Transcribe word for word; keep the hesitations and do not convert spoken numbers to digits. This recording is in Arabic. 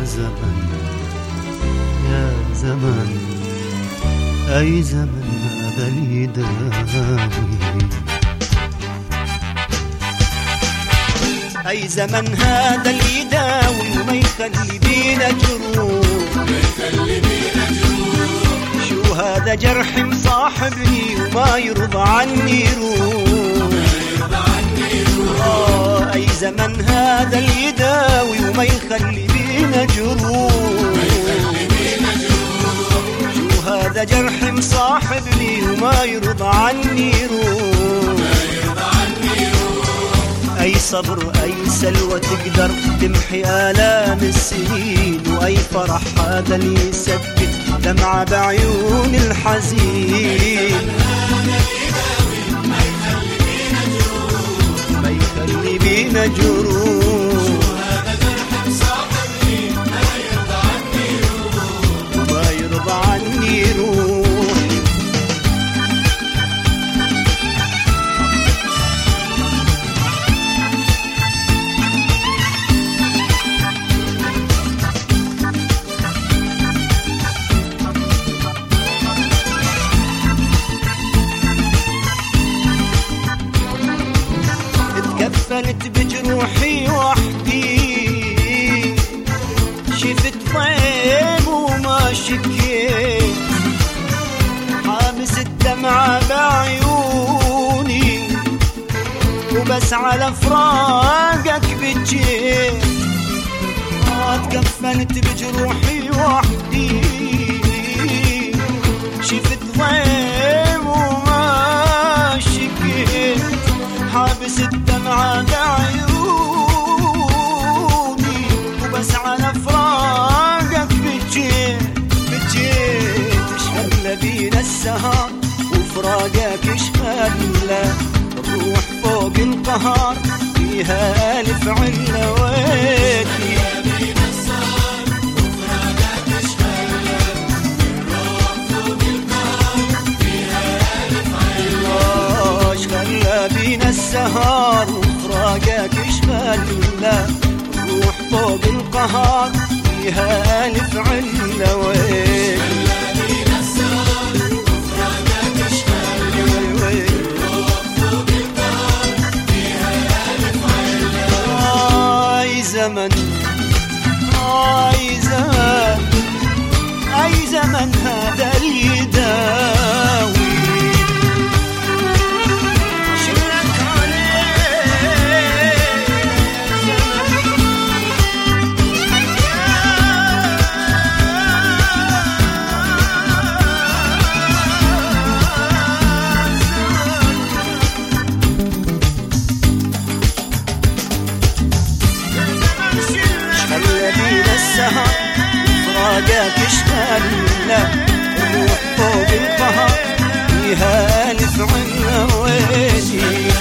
زمن يا زمن أي زمن هذا اللي يداوي، أي زمن هذا اللي يداوي وما يخلي بينا جروح، شو هذا جرح مصاحبني وما يرضى عني يروح، آه أي زمن هذا اللي يداوي وما يخلي بينا جروح، شو هذا جرح مصاحبني وما يرضى عني يروح، أي صبر أي سلوى تقدر تمحي آلام السنين، وأي فرح هذا اللي يسكت دمعة بعيون الحزين، ما يخلي بينا جروح، وما يرضى عني يروح. تكفنت بجروحي وحدي، شفت ضيم وما شكيت، حابس الدمعة بعيوني وبس على فراقك بجيت، تكفنت بجروحي وحدي، شفت ضيم وما شكيت، حابس الدمعة بعيوني وبس على فراقك بجيت بجيت، اشهل بينا السهر وفراقك اشهل، الروح فوق القهر فيها ألف علة ويلي، بينا السهر وفراقك اشغلنا، روح فوق القهر فيها ألف علة ويل، بينا السهر وفراقك اشغلنا، روح فوق القهر فيها ألف علة. أي زمن أي زمن أي زمن هذا اللي يداوي، فراقك اشغلنا، الروح فوق القهر فيها ألف علة ويلي.